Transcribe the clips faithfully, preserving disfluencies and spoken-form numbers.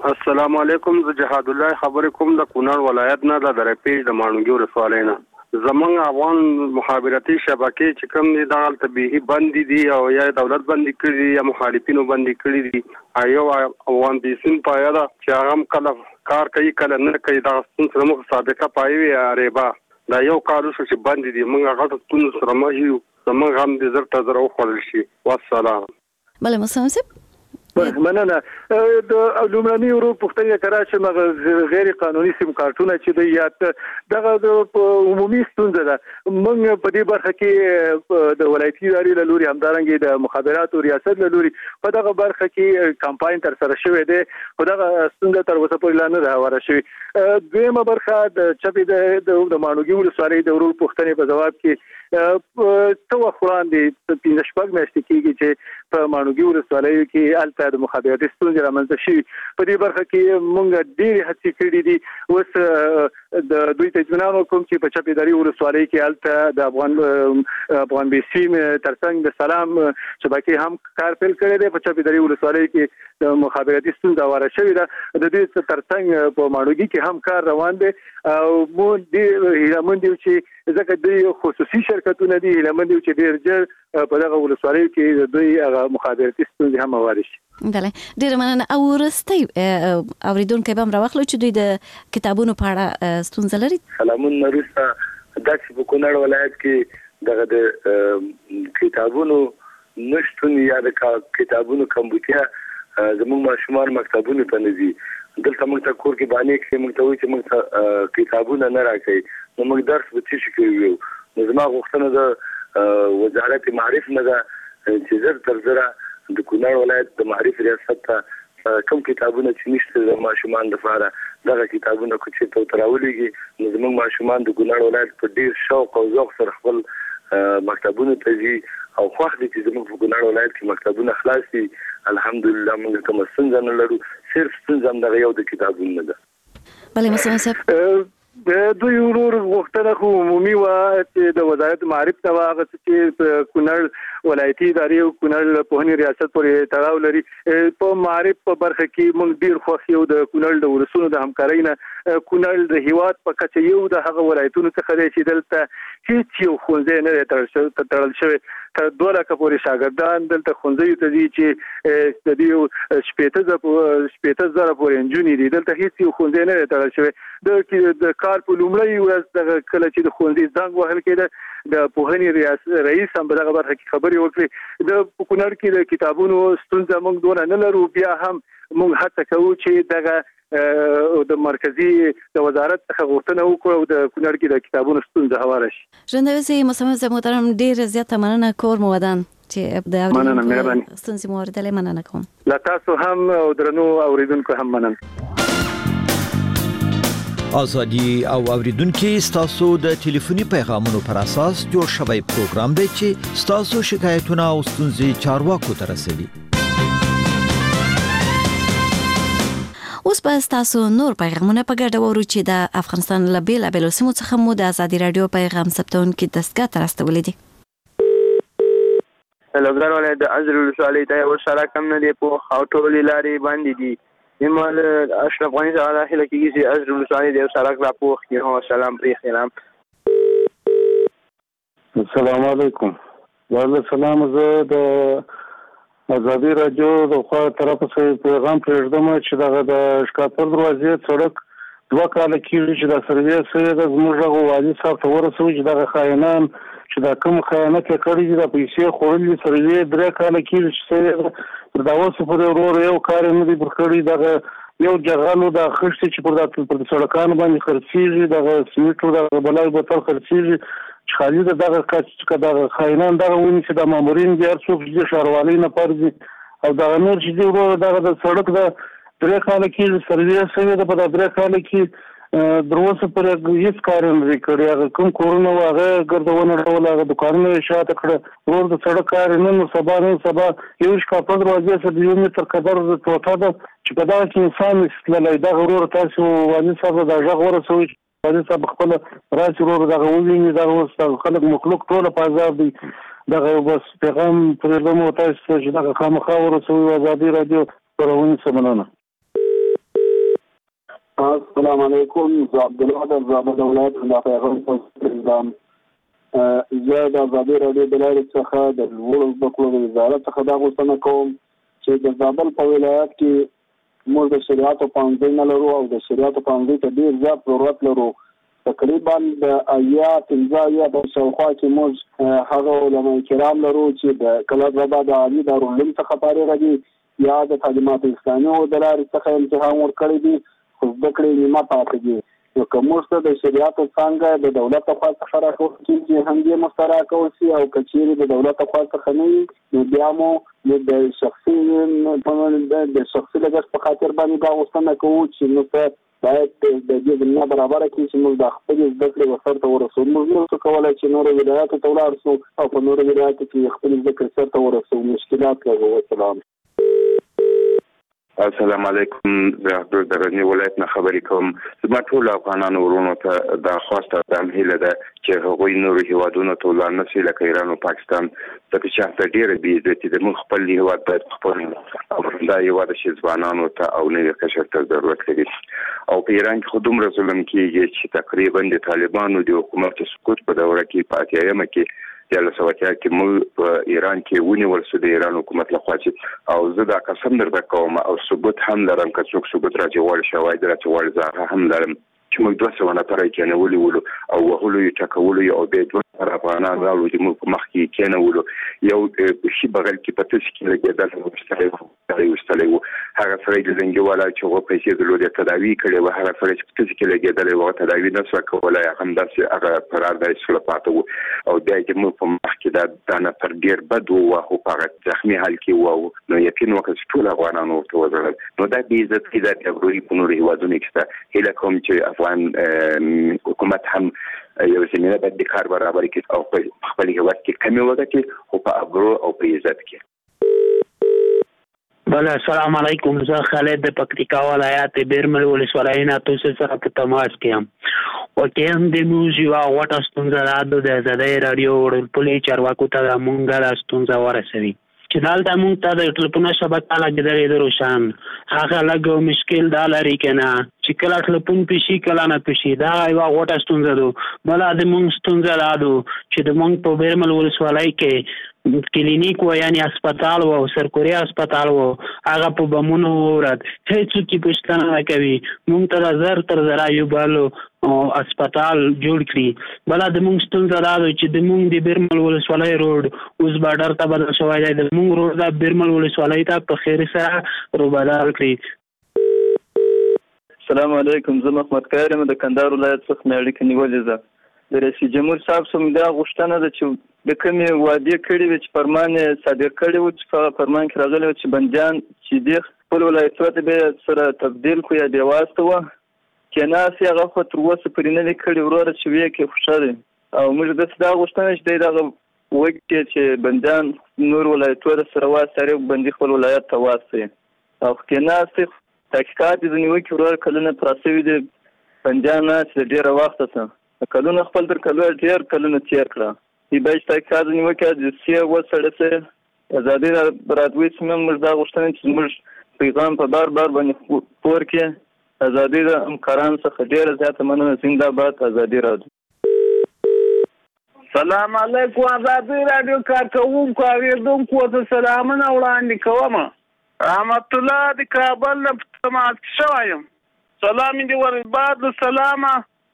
السلام علیکم. زه جهاد الله خبرې کوم د کونړ ولایت نه د درپېژ د ماڼوګي ولسوالۍ نه. زمونږ افغان مخابراتي شبکې چې کوم دي دا طبيعي بندي دي او یا دولت بندي کړي یا مخالفینو بندي کړي دي. یو افغان بیسین پایا دا چې هغه کله کار کوي کله نه کوي. دا څنګه موږ سابقه پایوي ریبا دا یو کار وشو چې بندي دي. موږ هغه ټول سره مه یو زمونږ هم د زر تزر او خپل شي. والسلام. بله مسلم مننه. د لومړني ورو پښتنه کراچي مغه غیر قانوني سیم کارتونه چې د یاد دغه د عمومي ستونزه ده. موږ په دې برخه کې د ولایتي ادارې له لوري همدارنګه د مخابراتو ریاست له لوري په دغه برخه کې کمپاین تر سره شوې ده. خو دغه ستونزه تر اوسه پورې لا نه ده هواره شوې. دویمه برخه د چپې د ماڼوګي ولسوالۍ د ورو پښتنې په جواب کې څو وړاندې پنځه شپږ میاشتې کېږي چې په ماڼوګي ولسوالۍ کې الته د مخابراتي ستونزې رامنځته شي. په دې برخه کې موږ ډېرې هڅې کړې دي. اوس د دوی ته اطمینان کوم چې په چپې داري ولسوالۍ کې الته د افغان افغان بیسیم ترڅنګ د سلام شبکې هم کار پیل کړی دی. په چپې داري ولسوالۍ کې د مخابراتي ستونزه واره شوې ده. د دې ترڅنګ په ماڼوګي کې هم کار روان دی او مو دې هیلمن دی چې ځکه د خصوصي شرکتونه دي هیلمن دی چې ډېر ژر په دغه ولسوالۍ کې د دوی هغه مخابراتي ستونزې هم واره شي. بله ډېره مننه. او وروستی اورېدونکی به هم راواخلو چې دوی د کتابونو په اړه ستونزه لري. سلامونه. وروسته داسې په کونړ ولایت کې دغه د کتابونو نشتون یا د کتابونو کمبودیا زموږ ماشومان مکتبونو ته نه ځي. دلته موږ ته کور کې باندې کې موږ ته وایي چې موږ ته کتابونه نه راکوي. نو موږ درس به څه شي کوو. نو زما غوښتنه د وزارت معارف نه ده چې زر تر زره د کونړ ولایت د معارف ریاست ته کوم کتابونه چې نشته د ماشومان لپاره دغه کتابونه کو چې ته تراولېږي. نو زموږ ماشومان د کونړ ولایت په ډیر شوق او ذوق سره خپل مکتبونه ته ځي او خوښ دي چې زموږ په کونړ ولایت کې مکتبونه خلاص دي. الحمدلله موږ کوم ستونزه نه لرو. صرف ستونزه هم دغه یو د کتابونو ده. بله مسلم صاحب د دوی ورور غوښتنه خو عمومي وه چې د وزارت معارف ته هغه چې په کونړ ولایتي ادارې او کونړ پوهنې ریاست پورې تړاو لري. په معارف په برخه کې موږ ډېر خوښ یو د کونړ د ولسونو د همکارۍ نه. کونړ د هیواد په کچه یو د هغه ولایتونو څخه دی چې دلته هیڅ یو ښوونځی نه دی تړل شوی. تر دوه لکه پورې شاګردان دلته ښوونځیو ته ځي چې د دې شپېته شپېته زره پورې نجونې دي. دلته هیڅ یو ښوونځی نه دی تړل شوی. د کار په لومړۍ ورځ دغه کله چې د ښوونځي زنګ وهل کېده د پوهنې ریاست رئیس هم په دغه برخه کې خبرې وکړې. د کونړ کې د کتابونو ستونزه موږ دونه نه لرو. بیا هم موږ هڅه کوو چې دغه د مرکزي د وزارت څخه غوښتنه وکړو او د کونړ کې د کتابونو ستونزه هواره شي. ژوندوسي مسلم محترم ډېر زیاته مننه. کور مو ودان چې د اورېدونکو ستونزې مو اورېدلې. مننه کوم. له تاسو هم او درنو اورېدونکو هم مننه. ازادي او اوریدونکو ستاسو د ټلیفوني پیغامونو پر اساس جوړ شوی پروګرام دی چې ستاسو شکایتونه او ستونزې چارواکو ته رسوي. اوس به ستاسو نور پیغامونه په ګډه وورو چې د افغانستان له بېلابېلو سیمو څخه مو د ازادي راډیو پیغام ثبتونکي دستګاه ته راستولی دي. لوګر ولایت د ازرې ولسوالۍ ته یو سړک هم نه دی په او ټولې لارې باندې دي. ایمال اشرف غنی تعالی هله کېږي چې ازرې ولسوالۍ د یو سړک راپوخ کړي. هو سلام پرې خیرام. السلام علیکم. وعلیکم السلام. زه د ازادي راډیو د خوا طرف څخه پیغام پرېږدم چې دغه د شکاپور دروازې سړک دوه کاله کېږي چې دا سروې سوی ده. زموږ هغه والي صاحب ته ورسوي چې دغه خاینان چې دا کوم خیانت یې کړی دي د پیسې خوړلي سروې درې کاله کېږي چې سوی ده. تر دا اوسه پورې ورور یو کار یې نه دی پر کړی. دغه یو جغل د خښتې چې پر پر سړکانو باندې خرڅېږي دغه سمیټو دغه بلای بوتل خرڅېږي چې خالي ده دغه که دغه خاینان دغه ونیسي د مامورین دي هر څوک چې ښاروالۍ نه پرځي او دغه نور چې دي ورور دغه د سړک د درې کاله کېږي سروې سوې ده. په دا درې کاله کې در اوسه پورې هېڅ کار یې نه دی کړی. هغه کوم کورونه وو هغه یې ګرده ونړول. هغه دوکانونه یې شاته کړه. ورور د سړک کار یې نن سبا نن سبا یو شکاپور دروازې څخه د یو متر قدر ټوټه ده چې په دغه کې انسان نشي تللی. دغه ورور تاسو والي صاحب ته دا غږ ورسوئ چې والي صاحب خپله راشي ورور دغه وویني. دغه اوس خلک مخلوق ټوله په عذاب دي. دغه بس پیغام پرېږدم تاسو ته چې دغه خامخا ورسوئ. ازادي راډیو خپرونې څه مننه. السلام علیکم. زه عبدالله د زابل ولایت د پیغام پرېږدم. زه د ازادي راډیو د لارې څخه د لوړو زده کړو د وزارت څخه دا غوښتنه کوم چې د زابل په ولایت کې موږ د شریعت پوهنځی نه لرو او د شریعت پوهنځي ته ډېر زیات ضرورت لرو. تقریبا د ایا پنځه ایا په شاوخوا کې موږ هغه علما کرام لرو چې د کلاب ربا د عالي دارالعلوم څخه فارغ دي یا د تعلیمات اسلامي او د لارې څخه امتحان ورکړی دي، خو زده کړې نیمه پاتې دي. نو که موږ ته د شریعت څانګه د دولت لخوا څخه راکول کېږي هم دې موږ ته راکول شي، او که چیرې د دولت لخوا څخه نه وي نو بیا مو د شخصي د شخصي لګښت په خاطر باندې دا غوښتنه کوو چې موږ ته باید د دې زمینه برابره کړي چې موږ د خپلې زده کړې ورسرته ورسوو. موږ نه شو کولی چې نورو ولایاتو ته ولاړ شو او په نورو ولایاتو کې خپلې زده کړې سرته ورسوو. مشکلات لرو. والسلام. السلام علیکم. زه عبدالله درنی ولایت نه خبرې کوم. زما ټول افغانانو ورونو ته دا خواسته دا هیله ده چې هغوی نورو هیوادونو ته ولاړ نه شي لکه ایران او پاکستان، ځکه چې هلته ډېره بېعزتي ده. موږ خپل هیواد باید خپل او دا هیواد شي ځوانانو ته او نوي قشر ته ضرورت لري. او په ایران کې خو دومره ظلم کېږي چې تقریبا د طالبانو د حکومت سقوط په دوره کې په اتیایمه کې دیارلس سوه اتیا کې موږ په ایران کې ونیول شو د ایران حکومت لخوا چې او زه دا قسم درته کوم او ثبوت هم لرم که څوک ثبوت راځي غواړي شواهد راځي غواړي زه هغه هم لرم چې موږ دوه سوه نفره یې کېنولي ولو او وهلو یې ټکولو یې او بیا دوه نفره افغانان راوړو چې موږ په مخ کې یې کېنولو. یو شي بغل کې په تش کې لګېدل وستلی و وستلی و هغه سړی د زنګي والا چې هغه پیسې درلودې تداوي کړې وه، هغه سړی چې په تش کې لګېدلی و هغه تداوي نه سوه کولی، همداسې هغه فرار دی سوله پاته و. او بیا چې موږ په مخ کې دا دا نفر ډېر بد و خو په هغه زخمي حال کې و نو یقین وکړه چې ټول افغانان ورته وژړل. نو دا بېعزتي ده د ابروي په نورو هېوادونو کې شته. هیله کوم چې افغان حکومت هم یو زمینه باید د کار برابر کړي او په خپل هېواد کې کمې وګټي خو په ابرو او په عزت کې. بله السلام علیکم. زه خالد د پکتیکا ولایت بیرمل ولسوالۍ نه تاسو سره په تماس کې یم. واقعا د موږ یوه غوټه ستونزه ده د ازادۍ راډیو وړلپلې چارواکو ته موږ دا ستونزه ورسوي چې دلته موږ ته د ټلیفون شبکه لګېدلې ده روشن. هغه لږ مشکل دا لري که نه چې کله ټلیفون پیشي کله نه پیشي، دا یوه غوټه ستونزه ده. بله د موږ ستونزه دا ده چې د موږ په بیرمل ولسوالۍ کې کلینیک و یعنی اسپتال و سرکوري اسپتال و هغه په بمونو ورد هیڅوک یې پوښتنه نه کوي. موږ ته زر تر زره یو بل اسپتال جوړ کړي. بله د موږ ستونزه دا ده چې د موږ د بیرمل ولسوالۍ روډ اوس بارډر ته بدل شوی دی. د موږ روډ د بیرمل ولسوالۍ ته په خیر سره روبدل کړي. السلام علیکم. زه محمد کار یم د کندهار ولایت څخه مې اړیکه نیولې ده. د رئیس جمهور صاحب څخه مې دا غوښتنه ده چې د کومې وعدې کړې وې چې فرمان یې صادر کړی و چې په فرمان کې راغلی و چې بندیان چې دې خپل ولایتونو ته به سره تبدیل کړو یا دې واستوه کېناستې هغه خو تر اوسه پورې نه دي کړي وروره چې ویې کې خوښه دی. او موږ داسې دا غوښتنه چې دی دغه وکړي چې بندیان نور ولایتونو ته سره واستوي او بندي خپل ولایت ته واستوي. او کېناستې تحقیقات یې ځینې وکړي وروره کلونه پراته شوي دي بندیان ناستې ډېره وخته څه کلونه خپل تر کلونه ډېر کلونه تېر کړه. ای باید تحقیقات ځینې وکړي د سیه وسړه څه ازادي راډیو څخه موږ دا غوښتنه چې زموږ پیغام په بار بار باندې خپور کړي. ازادي د همکارانو څخه ډېره زیاته مننه. زنده باد ازادي راډیو. سلام علیکم. ازادي راډیو کارکوونکو اورېدونکو ته سلامونه وړاندې کوم. رحمت الله د کابل نه په تماس شوی یم. سلام دې ورباد له سلامه.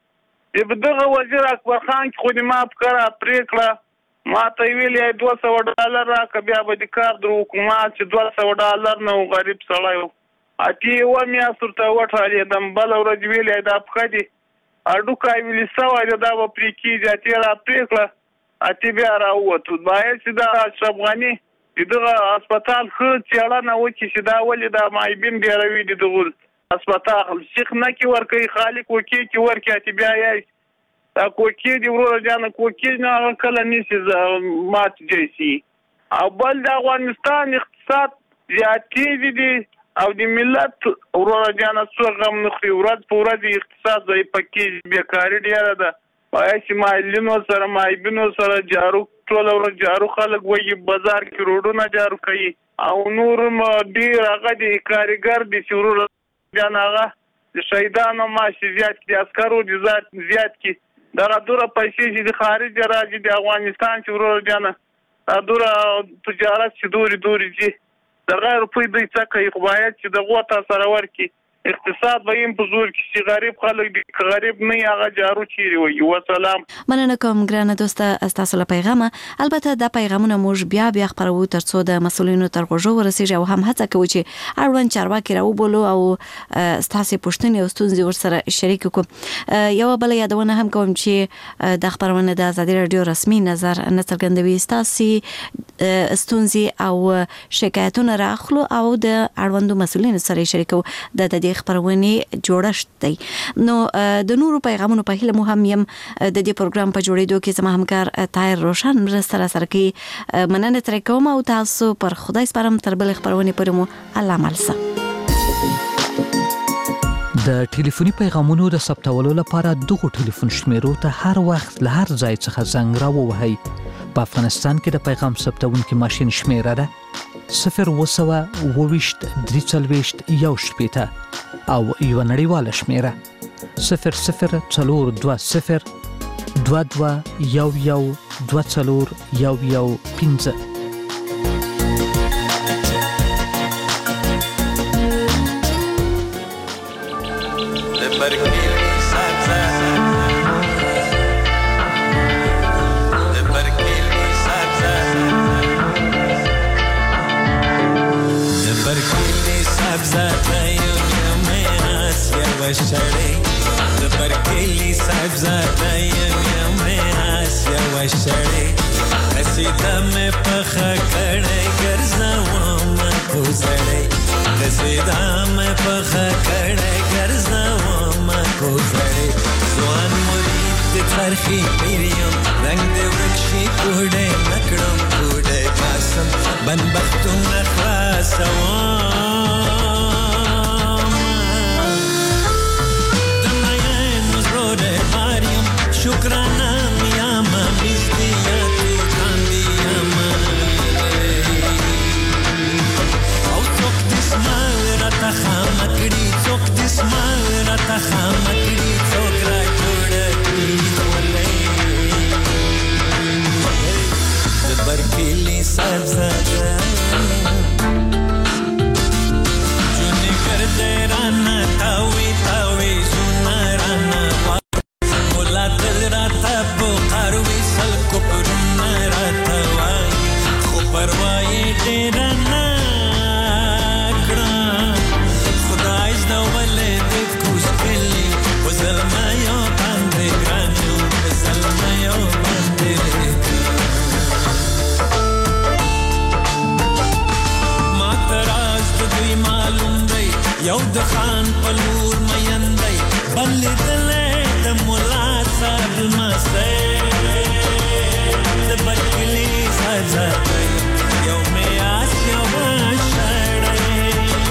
دغه وزیر اکبر خان خو دې ما فکره پرېکړه ما ته یې ویل یې دوه سوه ډالر راکړه بیا به دې کار در وکړو. ما چې دوه سوه ډالر نه و غریب سړی و. اتې یوه میاشت ورته وټالېدم. بله ورځ ویل یې دا پښه دې هډوکی ویلې سوی دی دا به پرې کېږي. اتې را پرېکړه اتې بیا راووتو. باید چې دا اشرف غني د دغه اسپتال ښه څېړنه وکړي چې دا ولې دا مایبین ډېروي د دغو اسپتال شیخ نه کې ورکوي خالق کوکې کې ورکړي. اتې بیا یې دا کوکې دي وروره جانه کوکې نه هغه کله نیسي مات جیسي. او بل د افغانستان اقتصاد زیاتېږي دي او د ملت وروره جانه څوک غم نه خوري. ورځ په ورځ اقتصاد ضعیفه کېږي. بیکاري ډېره ده. باید چې مایلینو سره مایبینو سره جارو ټوله ورځ جارو خلک وایي بازار کې روډونه جارو کوي او نور ډېر هغه دي کارګر دي چې وروره جانه هغه د شهیدانو معاش زیات کړي، عسکرو د زیات کړي. دغه دوره پیسې چې د خارج راځي د افغانستان چې ورور جانه دا دوره تجارت چې دوري دوري جي دغه روپۍ دوی څه کوي، خو باید چې دغو ته سره ورکړي. اقتصاد به یې په زور کې چې غریب خلک دي، که غریب نه هغه جارو چیرې وي. وسلام. مننه کوم ګرانه دوسته ستاسو له پیغامه. البته دا پیغامونه موږ بیا بیا خپروو ترڅو د مسؤلینو تر غوږو ورسیږي او هم هڅه کوو چې اړوند چارواکي راوبولو او ستاسو پوښتنې او ستونزې ورسره شریک کړو. یو بل یادونه هم کوم چې د خبرونه د ازادي رادیو رسمي نظر نه څرګندوي، ستاسو ستونزې او شکایتونه راخلو او د اړوندو مسؤلینو سره شریکو. د دې خبرونه جوړشت دی. نو د نورو پیغامونو په هیله مو هم يم د دې پروګرام په جوړېدو کې زما همکار طاهر روشن مرسته سره کوي. مننه تر کوم او تاسو پر خدای سپارم تر بل خبرونه پرې مو الله مالسه. د ټلیفوني پیغامونو د ثبتولو لپاره دغه ټلیفون شمیرو ته هر وخت له هر ځای څخه زنګ راووهئ. په افغانستان کې د پیغام ثبتونکو ماشين شمیره ده صفر وسوه وویشت درې څلوېښت یو شپېته او یو نړیواله شمیره صفر صفر څلور دوه صفر دوه دوه یو یو دوه څلور یو یو پنځه. وشړې د برکلی صاحب زاده یم میاس یا وشړې رسیده مې پخه کړې ګرځوم کوزړې رسیده مې پخه کړې ګرځوم کوزړې ځوان مرید د ترخی پیریم رنگ دې ورکشي کوډې نکړم کوډې پاسم بنبختونه خلاصوم شکرانه میاما بیستیا تو کاندیاما او څوک دسمال را تا خامکړي څوک دسمال را تا خامکړي څوک را جوړ کړي ولې د برکلی سبزه جونې ګرځې رانا تاوي تاوي سونارانا دل راتا بو قاروی سل کو پرونه راتا وای خو پروايي ډیر نه کړه خدای زده ولې دې کوس کلی وزلما یو باندې ګرانو وزلما یو باندې ما تراز دوی معلوم دی یو د خان پلور میندای بلې دلې د مولا صاحب مسته د برکلی ساجا یو میاس یو شړې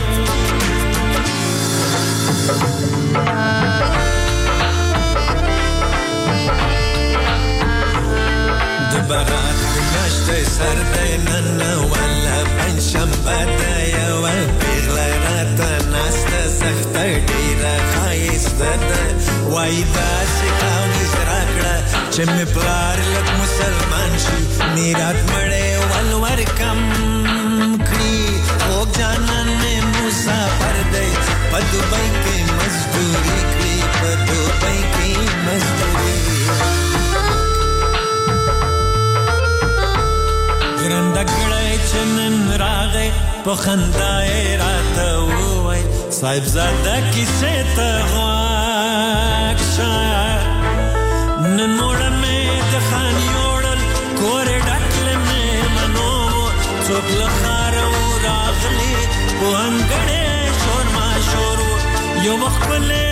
د بارات میاشتې سر دې نن ولا پنځشنبه ده یو پیغله راته ناسته سخته ډېره ښایسته ده وایي داسې چې مې پلار لک مسلمان شي میرات مړې ولور کم کړي خوږ جانان مې مسافر دی په دوبۍ کې مزدوري کړي په دوبۍ کې مزدوري ګرنده کړی چې نن راغی په خندا یې راته وویل صاحب زاده کیسې ته غوږ شه نن موړه مې د خان یوړل کورې ډکله مې منو څوک له ښاره و راغلي په انګړې شور ماشور و یو وخت ولې